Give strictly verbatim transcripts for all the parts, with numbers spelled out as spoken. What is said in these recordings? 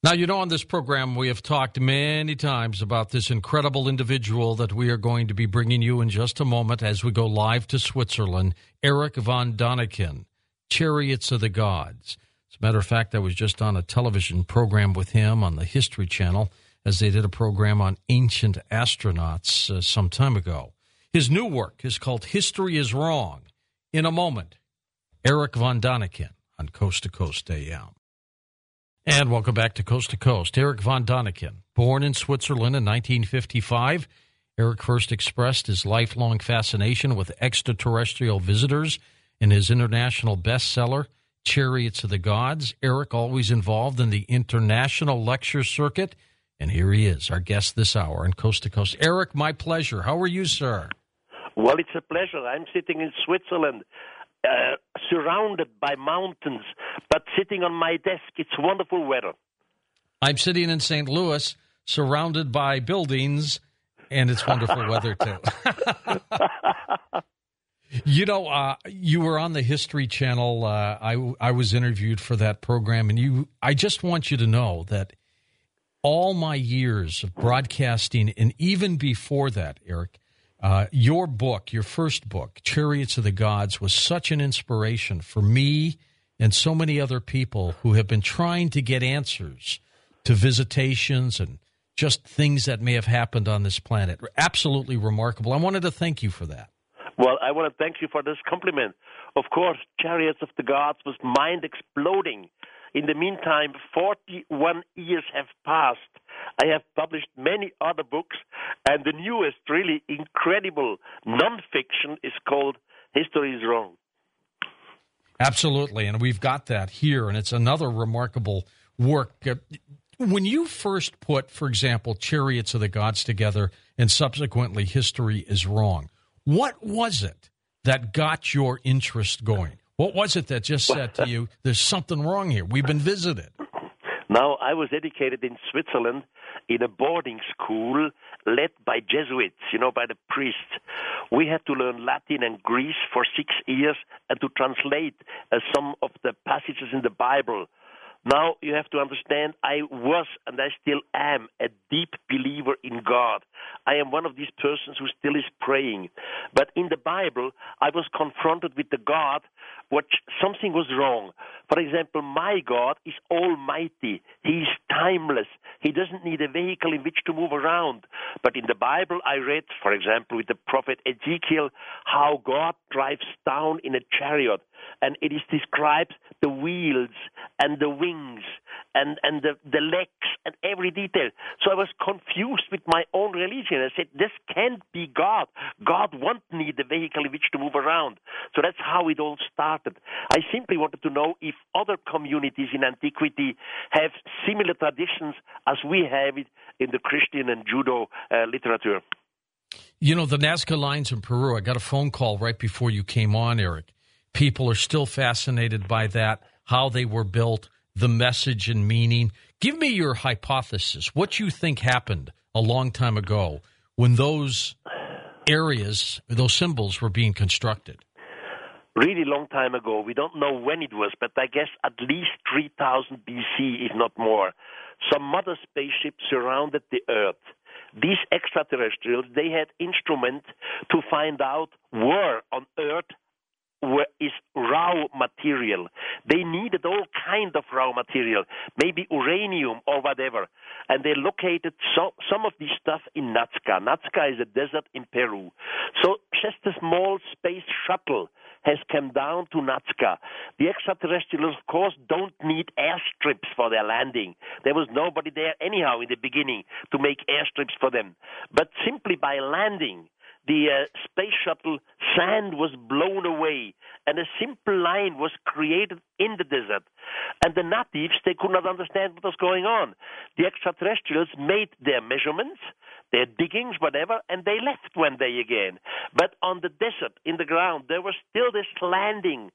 Now, you know, on this program, we have talked many times about this incredible individual that we are going to be bringing you in just a moment as we go live to Switzerland, Erich von Däniken, Chariots of the Gods. As a matter of fact, I was just on a television program with him on the History Channel as they did a program on ancient astronauts uh, some time ago. His new work is called History is Wrong. In a moment, Erich von Däniken on Coast to Coast A M. And welcome back to Coast to Coast. Erich von Däniken, born in Switzerland in nineteen fifty-five, Erich first expressed his lifelong fascination with extraterrestrial visitors in his international bestseller, Chariots of the Gods. Erich always involved in the international lecture circuit, and here he is, our guest this hour on Coast to Coast. Erich, my pleasure. How are you, sir? Well, it's a pleasure. I'm sitting in Switzerland. Uh, surrounded by mountains, but sitting on my desk. It's wonderful weather. I'm sitting in Saint Louis, surrounded by buildings, and it's wonderful weather, too. You know, uh, you were on the History Channel. Uh, I, I was interviewed for that program, and you. I just want you to know that all my years of broadcasting, and even before that, Erich, Uh, your book, your first book, Chariots of the Gods, was such an inspiration for me and so many other people who have been trying to get answers to visitations and just things that may have happened on this planet. Absolutely remarkable. I wanted to thank you for that. Well, I want to thank you for this compliment. Of course, Chariots of the Gods was mind-exploding. In the meantime, forty-one years have passed. I have published many other books, and the newest, really incredible nonfiction is called History is Wrong. Absolutely, and we've got that here, and it's another remarkable work. When you first put, for example, Chariots of the Gods together and subsequently History is Wrong, what was it that got your interest going? What was it that just said to you, there's something wrong here? We've been visited. Now, I was educated in Switzerland in a boarding school led by Jesuits, you know, by the priests. We had to learn Latin and Greek for six years and to translate uh, some of the passages in the Bible. Now, you have to understand, I was and I still am a deep believer in God. I am one of these persons who still is praying. But in the Bible, I was confronted with the God, which something was wrong. For example, my God is almighty. He is timeless. He doesn't need a vehicle in which to move around. But in the Bible, I read, for example, with the prophet Ezekiel, how God drives down in a chariot. And it is described the wheels and the wings and, and the, the legs and every detail. So I was confused with my own religion. I said, this can't be God. God won't need a vehicle in which to move around. So that's how it all started. I simply wanted to know if other communities in antiquity have similar traditions as we have it in the Christian and Judo uh, literature. You know, the Nazca lines in Peru, I got a phone call right before you came on, Erich. People are still fascinated by that, how they were built, the message and meaning. Give me your hypothesis, what you think happened a long time ago when those areas, those symbols were being constructed. Really long time ago. We don't know when it was, but I guess at least three thousand B C, if not more. Some mother spaceships surrounded the Earth. These extraterrestrials, they had instruments to find out where on Earth where is raw material. They needed all kind of raw material, maybe uranium or whatever. And they located so, some of this stuff in Nazca. Nazca is a desert in Peru. So just a small space shuttle has come down to Nazca. The extraterrestrials, of course, don't need airstrips for their landing. There was nobody there anyhow in the beginning to make airstrips for them. But simply by landing, the uh, space shuttle sand was blown away, and a simple line was created in the desert. And the natives, they could not understand what was going on. The extraterrestrials made their measurements, their diggings, whatever, and they left one day again. But on the desert, in the ground, there was still this landing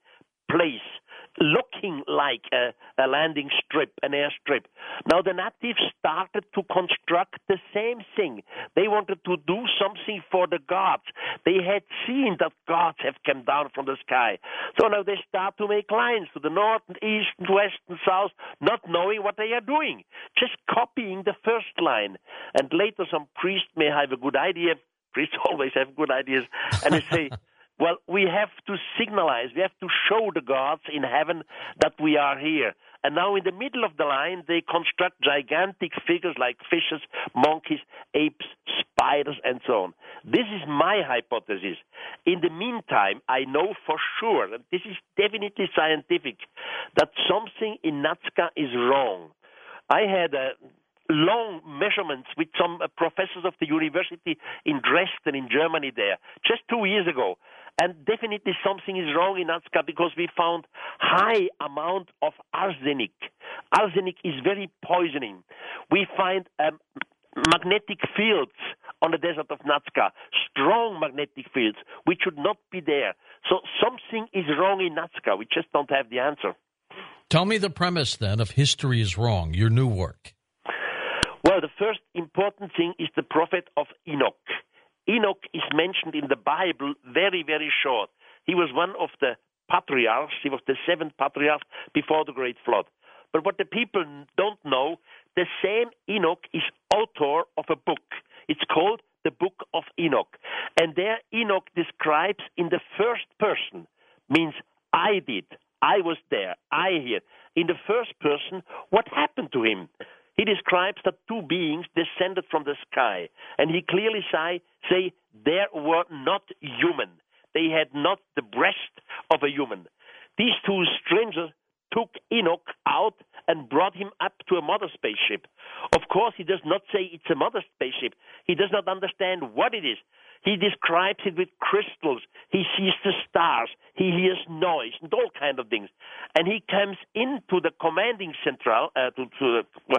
place, looking like a, a landing strip, an airstrip. Now the natives started to construct the same thing. They wanted to do something for the gods. They had seen that gods have come down from the sky. So now they start to make lines to the north and east and west and south, not knowing what they are doing, just copying the first line. And later some priest may have a good idea. Priests always have good ideas. And they say, well, we have to signalize, we have to show the gods in heaven that we are here. And now in the middle of the line, they construct gigantic figures like fishes, monkeys, apes, spiders, and so on. This is my hypothesis. In the meantime, I know for sure, and this is definitely scientific, that something in Nazca is wrong. I had a long measurements with some uh, professors of the university in Dresden in Germany there just two years ago. And definitely something is wrong in Nazca because we found high amount of arsenic. Arsenic is very poisoning. We find um, magnetic fields on the desert of Nazca, strong magnetic fields, which should not be there. So something is wrong in Nazca. We just don't have the answer. Tell me the premise, then, of History is Wrong, your new work. Well, the first important thing is the prophet of Enoch. Enoch is mentioned in the Bible very, very short. He was one of the patriarchs. He was the seventh patriarch before the great flood. But what the people don't know, the same Enoch is author of a book. It's called the Book of Enoch. And there Enoch describes in the first person, means I did, I was there, I here. In the first person, what happened to him? He describes that two beings descended from the sky, and he clearly say, say they were not human. They had not the breast of a human. These two strangers took Enoch out and brought him up to a mother spaceship. Of course, he does not say it's a mother spaceship. He does not understand what it is. He describes it with crystals. He sees the stars. He hears noise and all kinds of things. And he comes into the commanding central, uh, to, to uh,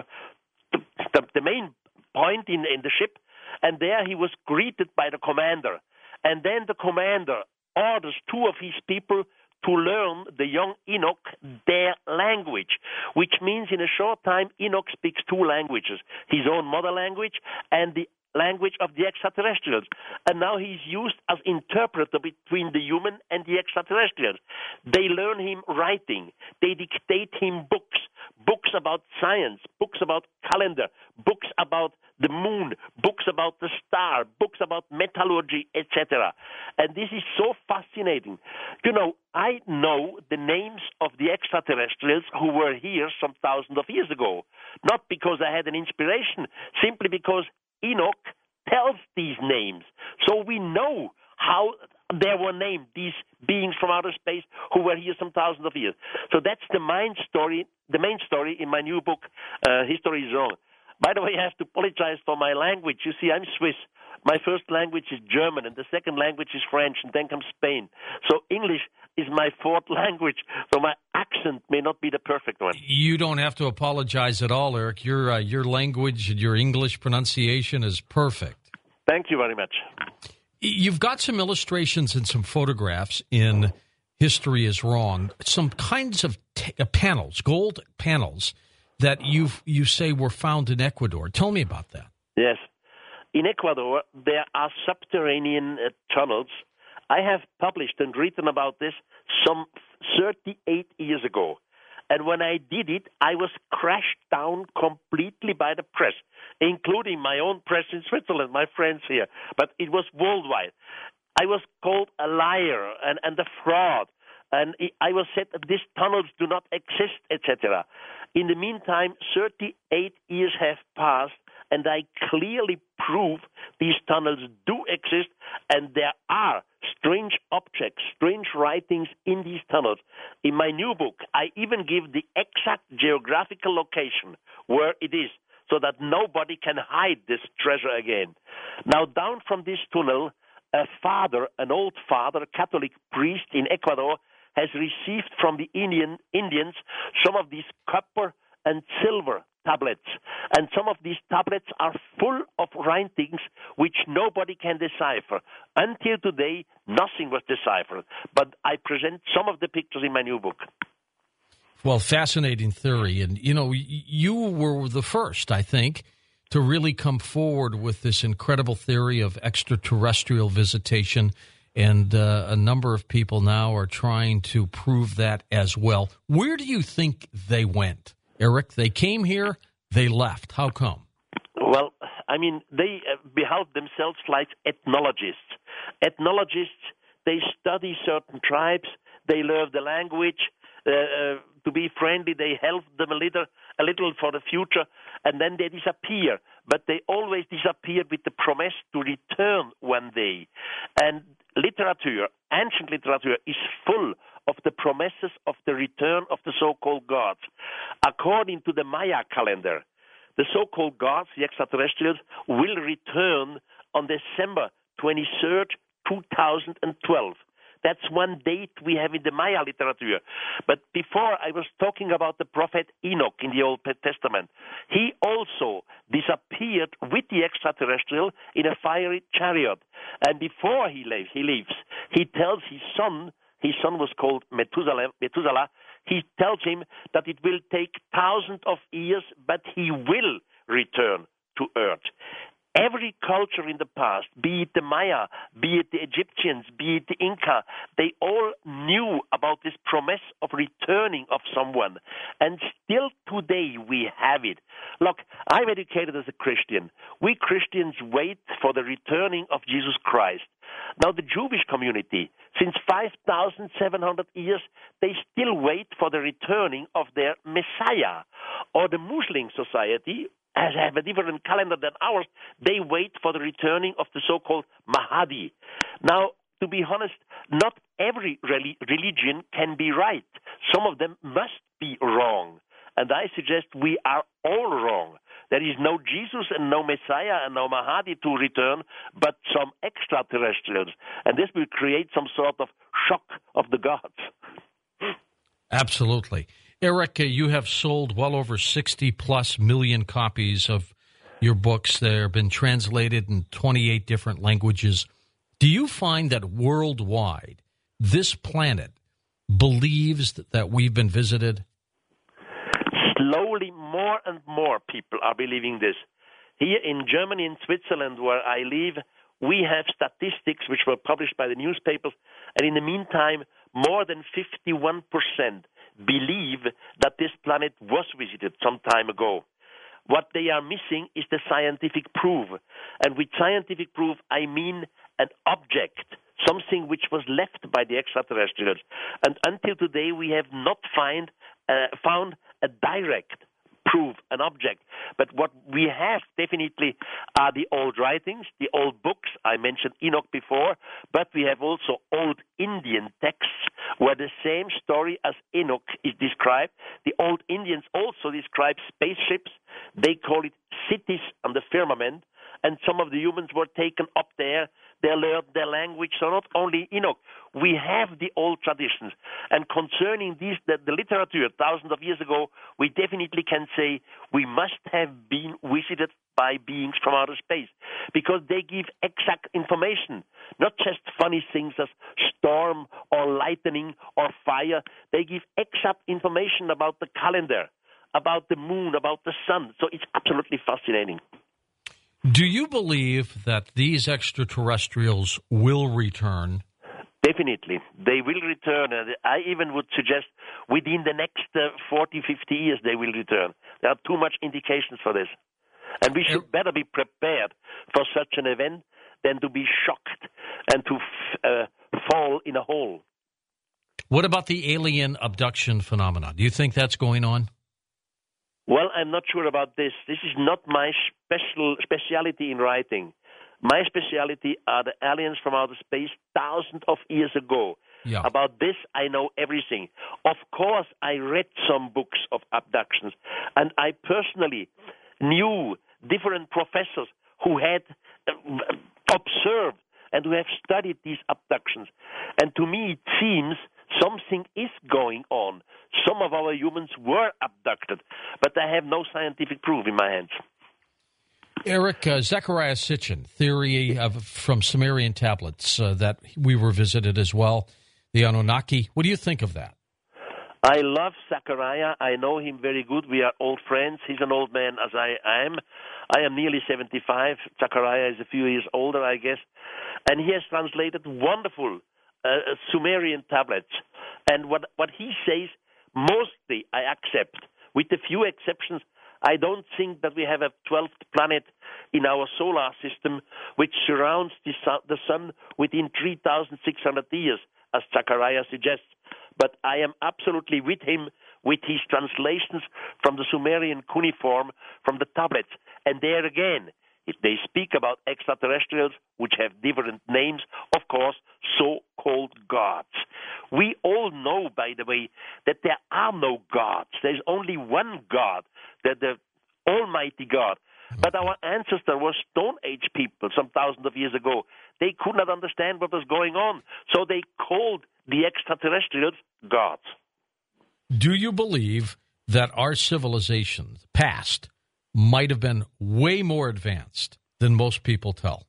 the, the main point in, in the ship, and there he was greeted by the commander. And then the commander orders two of his people to learn the young Enoch their language, which means in a short time Enoch speaks two languages, his own mother language and the language of the extraterrestrials. And now he's used as interpreter between the human and the extraterrestrials. They learn him writing. They dictate him books, books about science, books about calendar, books about the moon, books about the star, books about metallurgy, et cetera. And this is so fascinating. You know, I know the names of the extraterrestrials who were here some thousands of years ago, not because I had an inspiration, simply because Enoch tells these names. So we know how they were named, these beings from outer space who were here some thousands of years. So that's the main story, the main story in my new book, uh, History is Wrong. By the way, I have to apologize for my language. You see, I'm Swiss. My first language is German, and the second language is French, and then comes Spain. So English is my fourth language, so my accent may not be the perfect one. You don't have to apologize at all, Eric. Your uh, your language, your English pronunciation is perfect. Thank you very much. You've got some illustrations and some photographs in History is Wrong, some kinds of t- uh, panels, gold panels, that you you say were found in Ecuador. Tell me about that. Yes. In Ecuador, there are subterranean uh, tunnels. I have published and written about this some thirty-eight years ago. And when I did it, I was crashed down completely by the press, including my own press in Switzerland, my friends here. But it was worldwide. I was called a liar and, and a fraud. And I was said that these tunnels do not exist, et cetera. In the meantime, thirty-eight years have passed, and I clearly prove these tunnels do exist, and there are strange objects, strange writings in these tunnels. In my new book, I even give the exact geographical location where it is, so that nobody can hide this treasure again. Now, down from this tunnel, a father, an old father, a Catholic priest in Ecuador, has received from the Indian Indians some of these copper and silver tablets. And some of these tablets are full of writings which nobody can decipher. Until today, nothing was deciphered. But I present some of the pictures in my new book. Well, fascinating theory. And, you know, you were the first, I think, to really come forward with this incredible theory of extraterrestrial visitation. And uh, a number of people now are trying to prove that as well. Where do you think they went, Eric? They came here, they left. How come? Well, I mean, they uh, behave themselves like ethnologists. Ethnologists, they study certain tribes, they learn the language. Uh, uh, to be friendly, they help them a little, a little for the future, and then they disappear. But they always disappear with the promise to return one day. And literature, ancient literature, is full of the promises of the return of the so-called gods. According to the Maya calendar, the so-called gods, the extraterrestrials, will return on December twenty-third, two thousand twelve. That's one date we have in the Maya literature. But before, I was talking about the prophet Enoch in the Old Testament. He also disappeared with the extraterrestrial in a fiery chariot. And before he leaves, he leaves, he tells his son, his son was called Methuselah, Methuselah, he tells him that it will take thousands of years, but he will return to earth. Every culture in the past, be it the Maya, be it the Egyptians, be it the Inca, they all knew about this promise of returning of someone. And still today we have it. Look, I'm educated as a Christian. We Christians wait for the returning of Jesus Christ. Now the Jewish community, since five thousand seven hundred years, they still wait for the returning of their Messiah. Or the Muslim society, as have a different calendar than ours, they wait for the returning of the so-called Mahdi. Now, to be honest, not every religion can be right. Some of them must be wrong. And I suggest we are all wrong. There is no Jesus and no Messiah and no Mahdi to return, but some extraterrestrials. And this will create some sort of shock of the gods. Absolutely. Eric, uh, you have sold well over sixty plus million copies of your books. They've been translated in twenty-eight different languages. Do you find that worldwide, this planet believes that we've been visited? Slowly, more and more people are believing this. Here in Germany and Switzerland, where I live, we have statistics which were published by the newspapers, and in the meantime, more than fifty-one percent believe that this planet was visited some time ago. What they are missing is the scientific proof. And with scientific proof, I mean an object, something which was left by the extraterrestrials. And until today, we have not find, uh, found a direct proof, an object. But what we have definitely are the old writings, the old books. I mentioned Enoch before, but we have also old Indian texts where the same story as Enoch is described. The old Indians also describe spaceships. They call it cities on the firmament. And some of the humans were taken up there. They learned their language. So not only Enoch, we have the old traditions. And concerning these, the, the literature thousands of years ago, we definitely can say we must have been visited by beings from outer space because they give exact information, not just funny things as storm or lightning or fire. They give exact information about the calendar, about the moon, about the sun. So it's absolutely fascinating. Do you believe that these extraterrestrials will return? Definitely. They will return. And I even would suggest within the next uh, forty, fifty years they will return. There are too much indications for this. And we should better be prepared for such an event than to be shocked and to f- uh, fall in a hole. What about the alien abduction phenomenon? Do you think that's going on? Well, I'm not sure about this. This is not my special specialty in writing. My specialty are the aliens from outer space thousands of years ago. Yeah. About this, I know everything. Of course, I read some books of abductions, and I personally knew different professors who had observed and who have studied these abductions. And to me, it seems something is going on. Some of our humans were abducted, but I have no scientific proof in my hands. Eric, uh, Zecharia Sitchin, theory of, from Sumerian tablets uh, that we were visited as well, the Anunnaki. What do you think of that? I love Zecharia. I know him very good. We are old friends. He's an old man as I am. I am nearly seventy-five. Zecharia is a few years older, I guess. And he has translated wonderful uh, Sumerian tablets. And what, what he says, mostly I accept. With a few exceptions, I don't think that we have a twelfth planet in our solar system which surrounds the sun, the sun within three thousand six hundred years, as Zecharia suggests. But I am absolutely with him with his translations from the Sumerian cuneiform, from the tablets. And there again, if they speak about extraterrestrials, which have different names, of course, so-called gods. We all know, by the way, that there are no gods. There's only one God, the, the Almighty God. But our ancestors were Stone Age people some thousands of years ago. They could not understand what was going on, so they called the extraterrestrials gods. Do you believe that our civilization, past, might have been way more advanced than most people tell?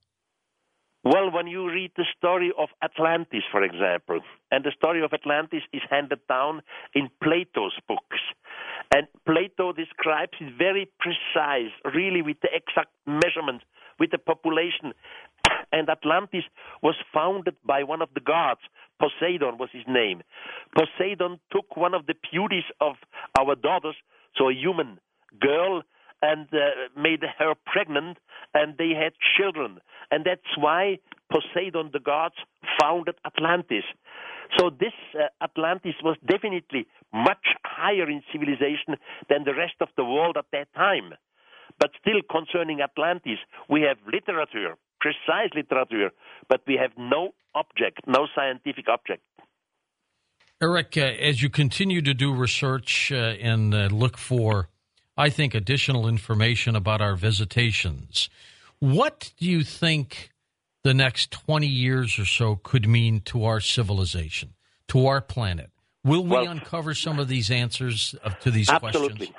Well, when you read the story of Atlantis, for example, and the story of Atlantis is handed down in Plato's books, and Plato describes it very precise, really with the exact measurement, with the population. And Atlantis was founded by one of the gods. Poseidon was his name. Poseidon took one of the beauties of our daughters, so a human girl, and uh, made her pregnant, and they had children. And that's why Poseidon, the gods, founded Atlantis. So this uh, Atlantis was definitely much higher in civilization than the rest of the world at that time. But still, concerning Atlantis, we have literature, precise literature, but we have no object, no scientific object. Eric, uh, as you continue to do research uh, and uh, look for, I think, additional information about our visitations, what do you think the next twenty years or so could mean to our civilization, to our planet? Will we well, uncover some of these answers of, to these absolutely. questions?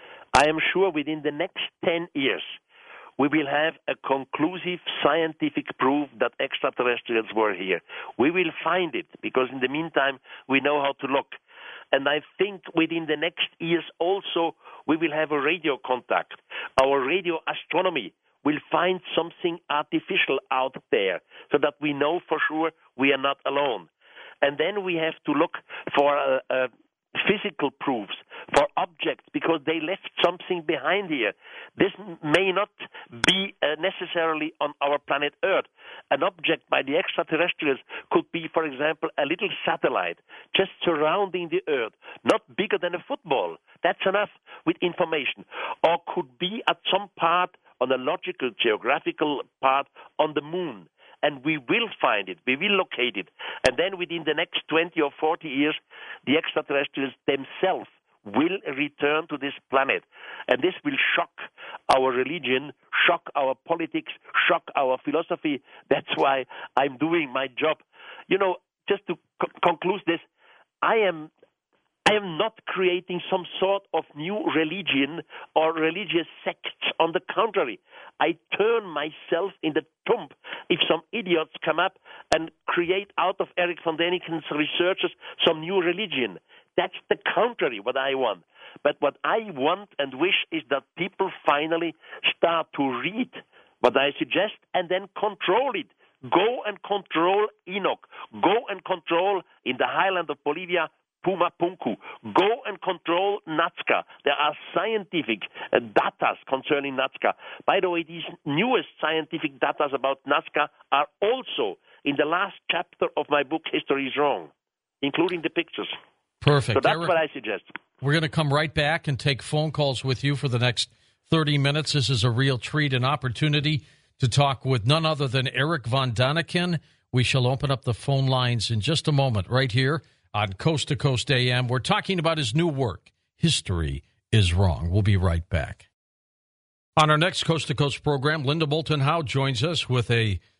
I am sure within the next ten years, we will have a conclusive scientific proof that extraterrestrials were here. We will find it, because in the meantime, we know how to look. And I think within the next years also, we will have a radio contact. Our radio astronomy will find something artificial out there, so that we know for sure we are not alone. And then we have to look for uh, uh, physical proofs, for objects, because they left something behind here. This may not be uh, necessarily on our planet Earth. An object by the extraterrestrials could be, for example, a little satellite just surrounding the Earth, not bigger than a football. That's enough with information. Or could be at some part on a logical, geographical part on the moon. And we will find it, we will locate it. And then within the next twenty or forty years, the extraterrestrials themselves will return to this planet. And this will shock our religion, shock our politics, shock our philosophy. That's why I'm doing my job. You know, just to co- conclude this, I am I am not creating some sort of new religion or religious sects. On the contrary, I turn myself in the tomb if some idiots come up and create out of Eric von Däniken's researches some new religion. That's the contrary what I want. But what I want and wish is that people finally start to read what I suggest and then control it. Go and control Enoch. Go and control in the highland of Bolivia Puma Punku. Go and control Nazca. There are scientific uh, data concerning Nazca. By the way, these newest scientific data about Nazca are also in the last chapter of my book, History is Wrong, including the pictures. Perfect. So that's Eric, what I suggest. We're going to come right back and take phone calls with you for the next thirty minutes. This is a real treat, an opportunity to talk with none other than Eric von Däniken. We shall open up the phone lines in just a moment right here on Coast to Coast A M. We're talking about his new work, History is Wrong. We'll be right back. On our next Coast to Coast program, Linda Moulton Howe joins us with a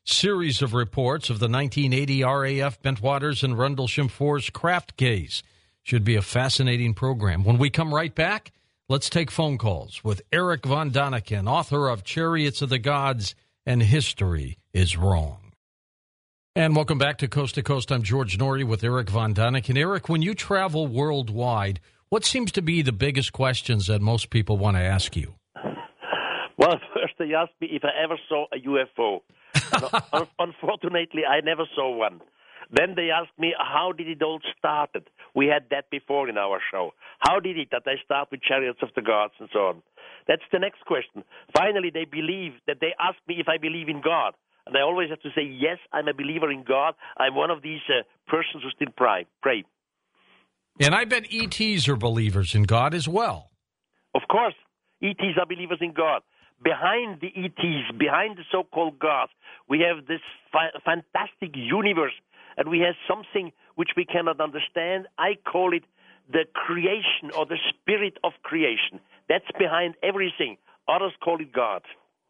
series of reports of the nineteen eighty R A F Bentwaters and Rendlesham Force craft case. Should be a fascinating program. When we come right back, let's take phone calls with Eric von Daniken, author of Chariots of the Gods and History is Wrong. And welcome back to Coast to Coast. I'm George Noory with Eric von Daniken. Eric, when you travel worldwide, what seems to be the biggest questions that most people want to ask you? Well, first they asked me if I ever saw a U F O. No, unfortunately, I never saw one. Then they asked me, how did it all start? We had that before in our show. How did it that I start with Chariots of the Gods and so on? That's the next question. Finally, they believe that they ask me if I believe in God. And I always have to say, yes, I'm a believer in God. I'm one of these uh, persons who still pray. pray. And I bet E Ts are believers in God as well. Of course, E Ts are believers in God. Behind the E Ts, behind the so-called gods, we have this fi- fantastic universe, and we have something which we cannot understand. I call it the creation or the spirit of creation. That's behind everything. Others call it God.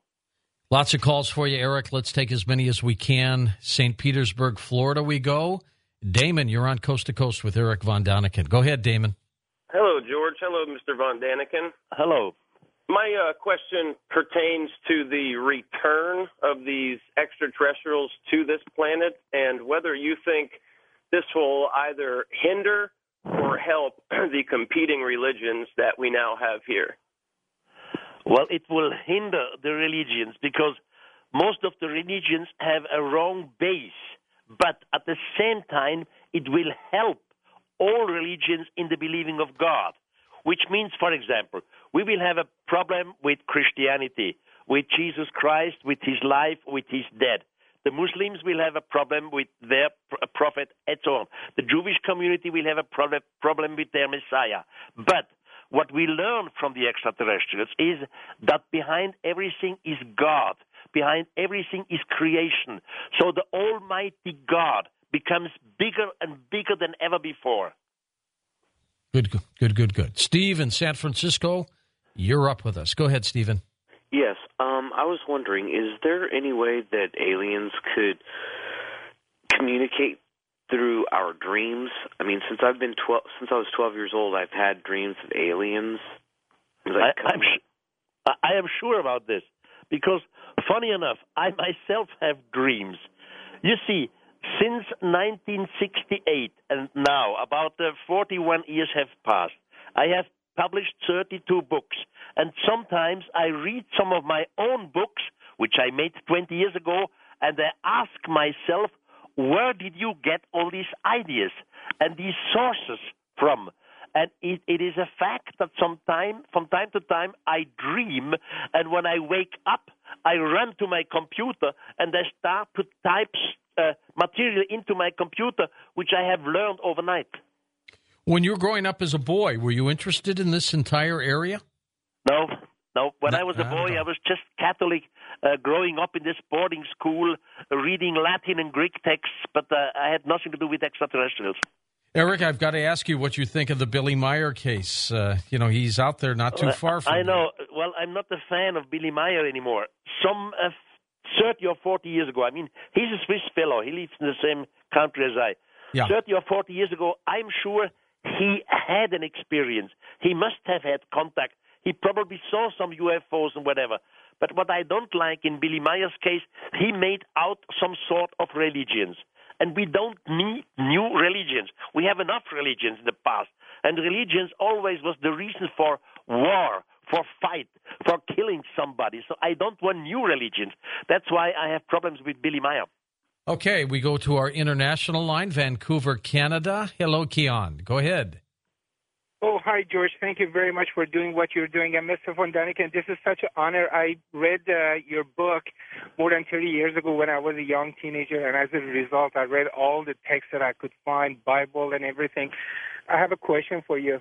Lots of calls for you, Eric. Let's take as many as we can. Saint Petersburg, Florida we go. Damon, you're on Coast to Coast with Eric von Daniken. Go ahead, Damon. Hello, George. Hello, Mister von Daniken. Hello. My uh, question pertains to the return of these extraterrestrials to this planet and whether you think this will either hinder or help the competing religions that we now have here. Well, it will hinder the religions because most of the religions have a wrong base. But at the same time, it will help all religions in the believing of God, which means, for example, we will have a problem with Christianity, with Jesus Christ, with his life, with his death. The Muslims will have a problem with their prophet, and so on. The Jewish community will have a problem problem with their Messiah. But what we learn from the extraterrestrials is that behind everything is God. Behind everything is creation. So the Almighty God becomes bigger and bigger than ever before. Good, good, good, good. Steve in San Francisco, you're up with us. Go ahead, Stephen. Yes, um, I was wondering, is there any way that aliens could communicate through our dreams? I mean, since I've been twelve, since I was twelve years old, I've had dreams of aliens. I, I'm sh- I am sure about this because, funny enough, I myself have dreams. You see, since nineteen sixty-eight and now, about uh, forty-one years have passed. I have published thirty-two books, and sometimes I read some of my own books, which I made twenty years ago, and I ask myself, where did you get all these ideas and these sources from? And it, it is a fact that sometime, from time to time I dream, and when I wake up, I run to my computer and I start to type uh, material into my computer, which I have learned overnight. When you were growing up as a boy, were you interested in this entire area? No, no. When no, I was a boy, I, I was just Catholic, uh, growing up in this boarding school, uh, reading Latin and Greek texts, but uh, I had nothing to do with extraterrestrials. Eric, I've got to ask you what you think of the Billy Meyer case. Uh, you know, he's out there not too far from I know. you. Well, I'm not a fan of Billy Meyer anymore. Some uh, thirty or forty years ago, I mean, he's a Swiss fellow. He lives in the same country as I. Yeah. thirty or forty years ago, I'm sure he had an experience. He must have had contact. He probably saw some U F Os and whatever. But what I don't like in Billy Meyer's case, he made out some sort of religions. And we don't need new religions. We have enough religions in the past. And religions always was the reason for war, for fight, for killing somebody. So I don't want new religions. That's why I have problems with Billy Meyer. Okay, we go to our international line, Vancouver, Canada. Hello, Keon. Go ahead. Oh, hi, George. Thank you very much for doing what you're doing. And Mister von Daniken, this is such an honor. I read uh, your book more than thirty years ago when I was a young teenager, and as a result, I read all the texts that I could find, Bible and everything. I have a question for you.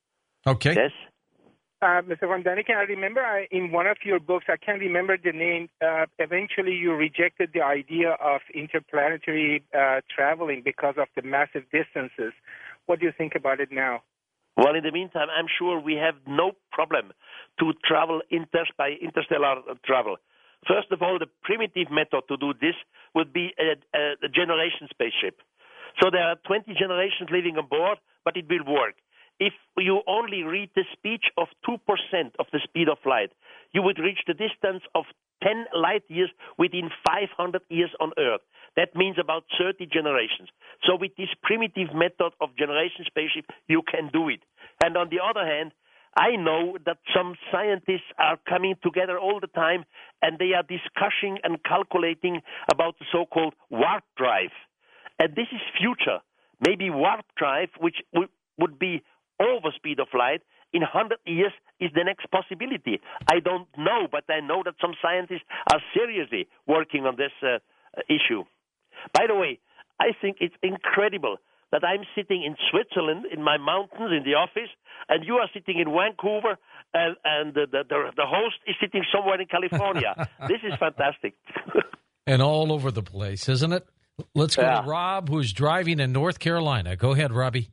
Okay. Yes? Uh, Mister von Daniken, I remember I, in one of your books, I can't remember the name, uh, eventually you rejected the idea of interplanetary uh, traveling because of the massive distances. What do you think about it now? Well, in the meantime, I'm sure we have no problem to travel inter- by interstellar travel. First of all, the primitive method to do this would be a, a, a generation spaceship. So there are twenty generations living on board, but it will work. If you only read the speed of two percent of the speed of light, you would reach the distance of ten light years within five hundred years on Earth. That means about thirty generations. So with this primitive method of generation spaceship, you can do it. And on the other hand, I know that some scientists are coming together all the time, and they are discussing and calculating about the so-called warp drive. And this is future. Maybe warp drive, which w- would be over speed of light, in one hundred years is the next possibility. I don't know, but I know that some scientists are seriously working on this uh, issue. By the way, I think it's incredible that I'm sitting in Switzerland, in my mountains, in the office, and you are sitting in Vancouver, and, and the, the, the, the host is sitting somewhere in California. This is fantastic. And all over the place, isn't it? Let's go yeah. to Rob, who's driving in North Carolina. Go ahead, Robbie.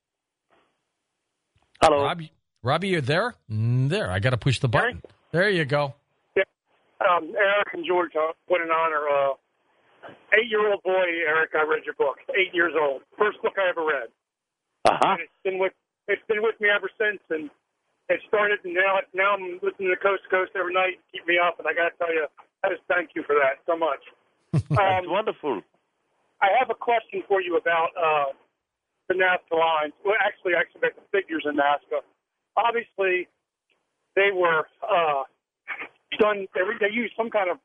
Hello. Robbie, Robbie, you're there? Mm, there, I got to push the button. Eric? There you go. Yeah. Um, Eric and George, uh, what an honor. Uh, eight-year-old boy, Eric, I read your book. Eight years old. First book I ever read. Uh-huh. And it's been with it's been with me ever since, and it started, and now now I'm listening to Coast to Coast every night to keep me up, and I got to tell you, I just thank you for that so much. That's Um, wonderful. I have a question for you about uh, the NASCAR lines. Well, actually, actually, about the figures in NASCAR. Obviously, they were uh, done. They, they used some kind of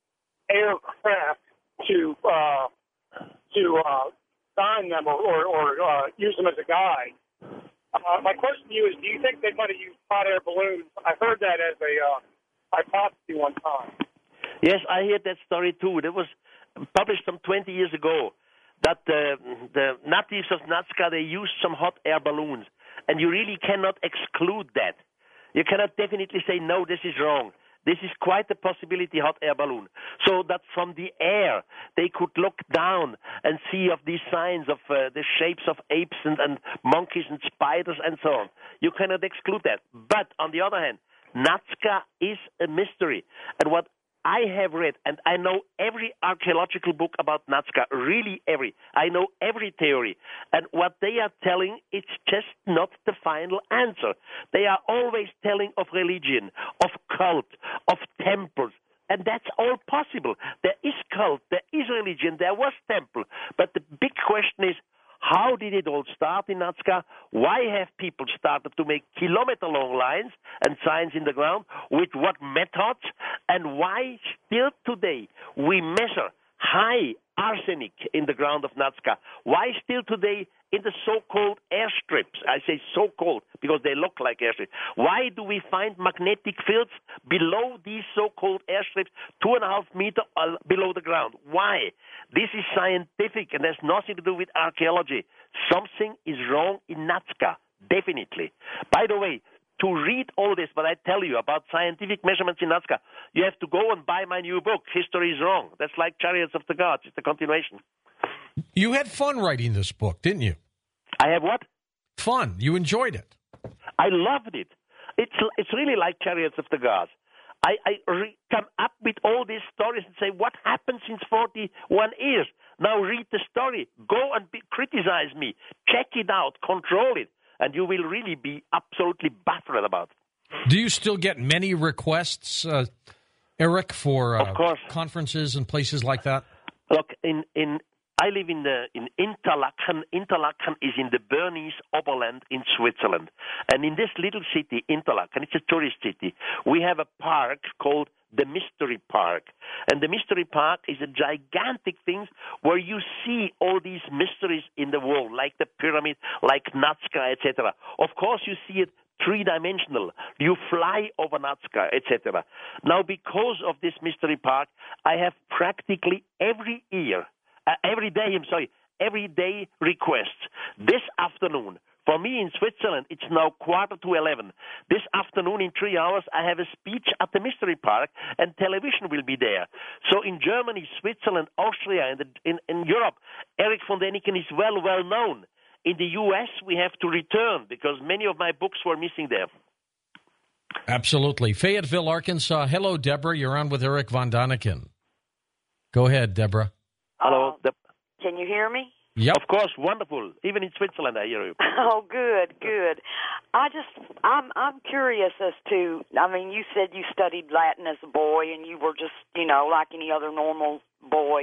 aircraft to uh, to uh, sign them or, or, or uh, use them as a guide. Uh, my question to you is: do you think they might have used hot air balloons? I heard that as a uh, hypothesis one time. Yes, I heard that story too. It was published some twenty years ago that uh, the natives of Nazca, they used some hot air balloons. And you really cannot exclude that. You cannot definitely say, no, this is wrong. This is quite a possibility, hot air balloon. So that from the air, they could look down and see of these signs of uh, the shapes of apes and, and monkeys and spiders and so on. You cannot exclude that. But on the other hand, Nazca is a mystery. And what I have read, and I know every archaeological book about Nazca, really every. I know every theory. And what they are telling, it's just not the final answer. They are always telling of religion, of cult, of temples. And that's all possible. There is cult, there is religion, there was temple. But the big question is, how did it all start in Nazca? Why have people started to make kilometer-long lines and signs in the ground? With what methods? And why still today we measure high arsenic in the ground of Nazca? Why still today in the so-called airstrips? I say so-called because they look like airstrips. Why do we find magnetic fields below these so-called airstrips, two and a half meters below the ground? Why? This is scientific and has nothing to do with archaeology. Something is wrong in Nazca, definitely. By the way, to read all this, what I tell you about scientific measurements in Nazca, you have to go and buy my new book, History is Wrong. That's like Chariots of the Gods. It's the continuation. You had fun writing this book, didn't you? I have what? Fun. You enjoyed it. I loved it. It's it's really like Chariots of the Gods. I, I re- come up with all these stories and say, what happened since forty-one years? Now read the story. Go and be, criticize me. Check it out. Control it. And you will really be absolutely baffled about it. Do you still get many requests, uh, Eric, for uh, of course. conferences and places like that? Look, in, in I live in the in Interlaken. Interlaken is in the Bernese Oberland in Switzerland. And in this little city, Interlaken, it's a tourist city, we have a park called the Mystery Park. And the Mystery Park is a gigantic thing where you see all these mysteries in the world, like the pyramid, like Nazca, et cetera. Of course, you see it three-dimensional. You fly over Nazca, et cetera. Now, because of this Mystery Park, I have practically every year, uh, every day, I'm sorry, every day requests. This afternoon, for me in Switzerland, it's now quarter to eleven. This afternoon, in three hours, I have a speech at the Mystery Park, and television will be there. So in Germany, Switzerland, Austria, and in, in Europe, Erich von Däniken is well, well known. In the U S, we have to return because many of my books were missing there. Absolutely. Fayetteville, Arkansas. Hello, Deborah. You're on with Eric Von Daniken. Go ahead, Deborah. Hello. Uh, can you hear me? Yep. Of course, wonderful. Even in Switzerland, I hear you. Oh, good, good. I just, I'm, I'm curious as to. I mean, you said you studied Latin as a boy, and you were just, you know, like any other normal boy.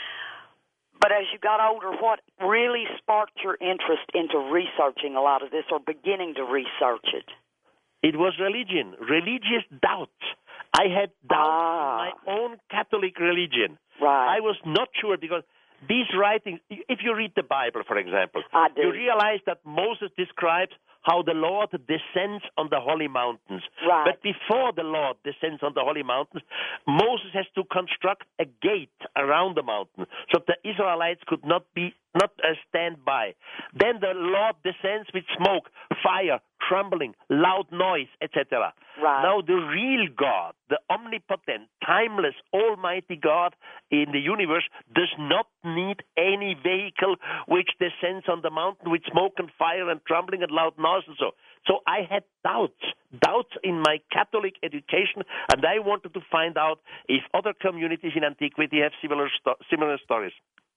But as you got older, what really sparked your interest into researching a lot of this, or beginning to research it? It was religion, religious doubts. I had doubts ah. in my own Catholic religion. Right. I was not sure because these writings, if you read the Bible, for example, I do. you realize that Moses describes how the Lord descends on the holy mountains. Right. But before the Lord descends on the holy mountains, Moses has to construct a gate around the mountain so the Israelites could not be not uh, stand by. Then the Lord descends with smoke, fire, trembling, loud noise, et cetera. Right. Now the real God, the omnipotent, timeless, almighty God in the universe does not need any vehicle which descends on the mountain with smoke and fire and trembling and loud noise and so. So I had doubts, doubts in my Catholic education, and I wanted to find out if other communities in antiquity have similar sto- similar stories.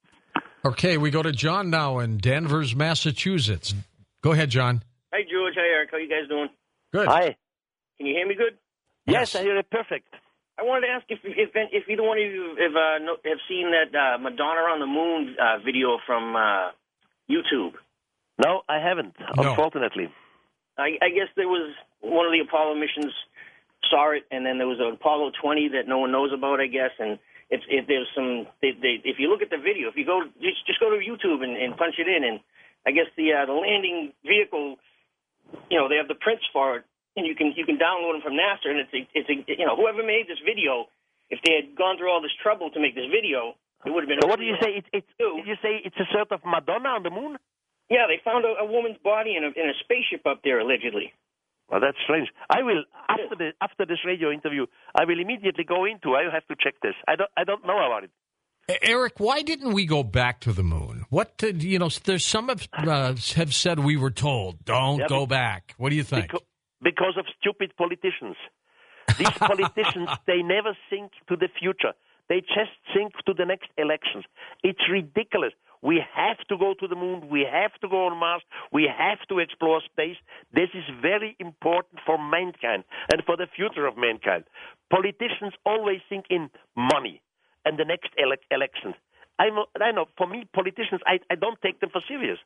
Okay, we go to John now in Danvers, Massachusetts. Go ahead, John. Hi, George. Hi, Eric. How you guys doing? Good. Hi. Can you hear me good? Yes, Yes. I hear it perfect. I wanted to ask if if, if either one of you have, uh, know, have seen that uh, Madonna on the Moon uh, video from uh, YouTube. No, I haven't, No. unfortunately. I, I guess there was one of the Apollo missions saw it, and then there was an Apollo twenty that no one knows about, I guess, and it's it, there's some. They, they, if you look at the video, if you go just just go to YouTube and, and punch it in, and I guess the uh, the landing vehicle, you know, they have the prints for it, and you can you can download them from NASA, and it's a, it's a, you know, whoever made this video, if they had gone through all this trouble to make this video, it would have been. So what do you say? It, it's did you say it's a sort of Madonna on the moon? Yeah, they found a, a woman's body in a in a spaceship up there allegedly. Well, that's strange. I will after the after this radio interview. I will immediately go into. I have to check this. I don't. I don't know about it. Eric, why didn't we go back to the moon? What did, you know? There's some have, uh, have said we were told don't Yeah, go back. What do you think? Because, because of stupid politicians. These politicians, they never think to the future. They just think to the next elections. It's ridiculous. We have to go to the moon. We have to go on Mars. We have to explore space. This is very important for mankind and for the future of mankind. Politicians always think in money and the next ele- elections. I know, I know. For me, politicians, I, I don't take them for serious.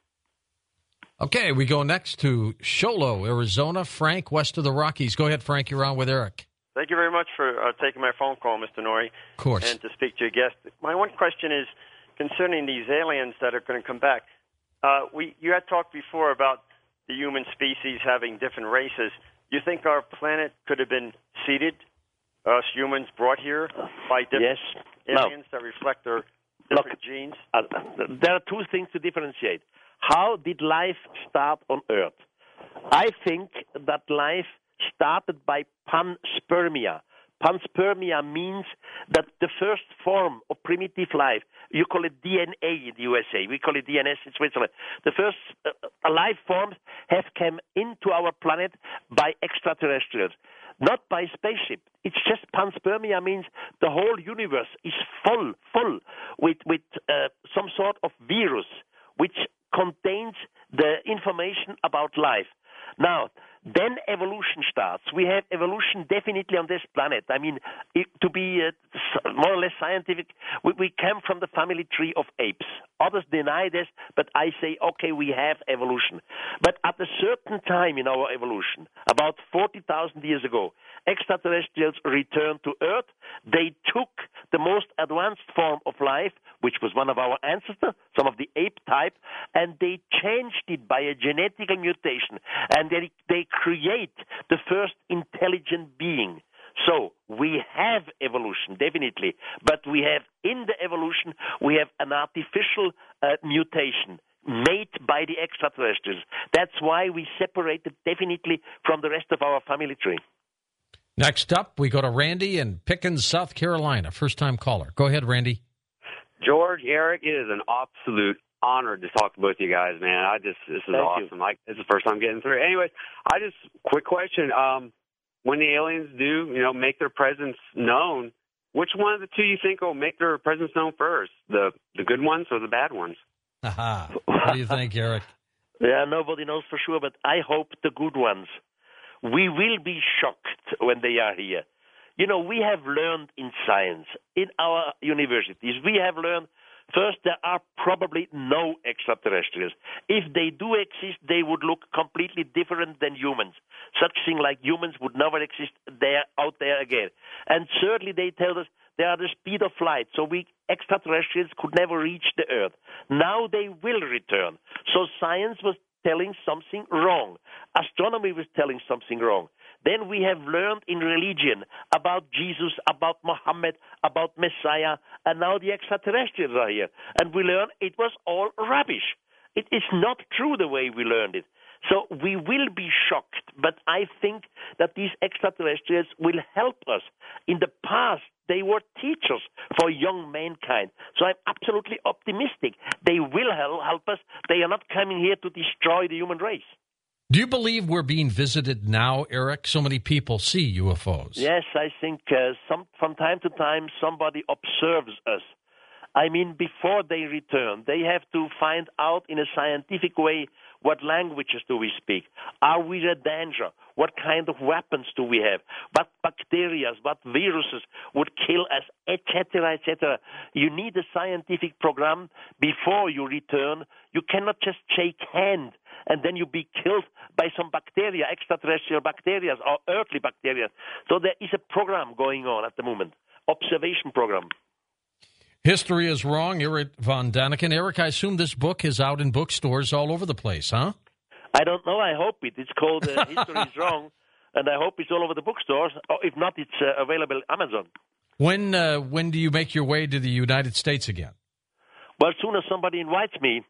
Okay, we go next to Sholo, Arizona. Frank, west of the Rockies. Go ahead, Frank. You're on with Eric. Thank you very much for uh, taking my phone call, Mister Norrie. Of course. And to speak to your guest. My one question is concerning these aliens that are going to come back. Uh, we you had talked before about the human species having different races. Do you think our planet could have been seeded, us humans brought here by different Yes. aliens No. that reflect their Look, different genes? Uh, there are two things to differentiate. How did life start on Earth? I think that life started by panspermia. Panspermia means that the first form of primitive life, you call it D N A in the U S A, we call it D N S in Switzerland. The first uh, life forms have come into our planet by extraterrestrials, not by spaceship. It's just panspermia means the whole universe is full, full with, with uh, some sort of virus which contains the information about life. Now, then evolution starts. We have evolution definitely on this planet. I mean, it, to be uh, more or less scientific, we, we come from the family tree of apes. Others deny this, but I say, okay, we have evolution. But at a certain time in our evolution, about forty thousand years ago, extraterrestrials returned to Earth. They took the most advanced form of life, which was one of our ancestors, some of the ape type, and they changed it by a genetical mutation, and they, they create the first intelligent being. So we have evolution, definitely, but we have, in the evolution, we have an artificial uh, mutation made by the extraterrestrials. That's why we separated definitely from the rest of our family tree. Next up, we go to Randy in Pickens, South Carolina. First-time caller. Go ahead, Randy. George, Eric, it is an absolute honor to talk to both of you guys, man. I just this is Thank awesome. Like, this is the first time getting through. Anyways, I just quick question. Um, when the aliens do, you know, make their presence known, which one of the two you think will make their presence known first, the the good ones or the bad ones? Aha. What do you think, Eric? Yeah, nobody knows for sure, but I hope the good ones. We will be shocked when they are here. You know, we have learned in science, in our universities, we have learned, first, there are probably no extraterrestrials. If they do exist, they would look completely different than humans. Such thing like humans would never exist there, out there again. And thirdly, they tell us they are the speed of light, so we extraterrestrials could never reach the Earth. Now they will return. So science was telling something wrong. Astronomy was telling something wrong. Then we have learned in religion about Jesus, about Muhammad, about Messiah, and now the extraterrestrials are here. And we learn it was all rubbish. It is not true the way we learned it. So we will be shocked, but I think that these extraterrestrials will help us. In the past, they were teachers for young mankind. So I'm absolutely optimistic. They will help us. They are not coming here to destroy the human race. Do you believe we're being visited now, Eric? So many people see U F Os. Yes, I think uh, some, from time to time somebody observes us. I mean, before they return, they have to find out in a scientific way what languages do we speak. Are we a danger? What kind of weapons do we have? What bacteria, what viruses would kill us, et cetera, et cetera. You need a scientific program before you return. You cannot just shake hands and then you be killed by some bacteria, extraterrestrial bacteria or earthly bacteria. So there is a program going on at the moment, observation program. History is Wrong, Eric von Daniken. Eric, I assume this book is out in bookstores all over the place, huh? I don't know. I hope it. It's called uh, History is Wrong, and I hope it's all over the bookstores. Or if not, it's uh, available on Amazon. When uh, when do you make your way to the United States again? Well, as soon as somebody invites me.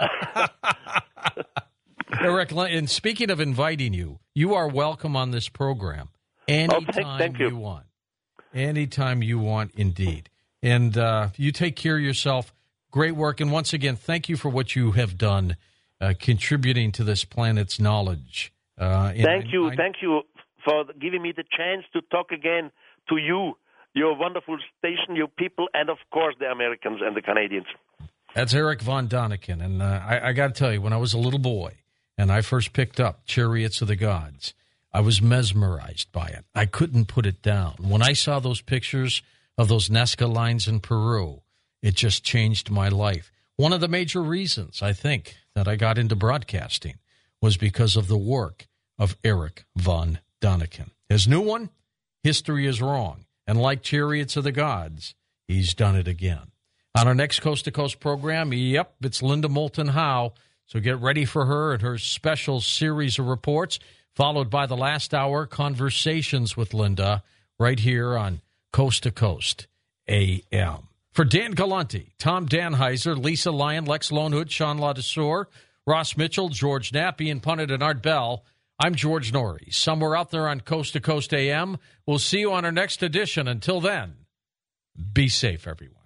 Eric, and speaking of inviting you, you are welcome on this program anytime oh, thank, thank you. you want. Anytime you want, indeed. And uh, you take care of yourself. Great work. And once again, thank you for what you have done, uh, contributing to this planet's knowledge. Uh, thank I, you. I, thank you for giving me the chance to talk again to you, your wonderful station, your people, and, of course, the Americans and the Canadians. That's Eric von Daniken. And uh, I, I got to tell you, when I was a little boy and I first picked up Chariots of the Gods, I was mesmerized by it. I couldn't put it down. When I saw those pictures of those Nazca lines in Peru, it just changed my life. One of the major reasons, I think, that I got into broadcasting was because of the work of Eric von Daniken. His new one, History is Wrong. And like Chariots of the Gods, he's done it again. On our next Coast to Coast program, yep, it's Linda Moulton Howe. So get ready for her and her special series of reports, followed by the last hour Conversations with Linda, right here on Coast to Coast A M. For Dan Galante, Tom Danheiser, Lisa Lyon, Lex Lonehood, Sean LaDesseur, Ross Mitchell, George Knapp, Ian Punnett, and Art Bell, I'm George Norrie. Somewhere out there on Coast to Coast A M. We'll see you on our next edition. Until then, be safe, everyone.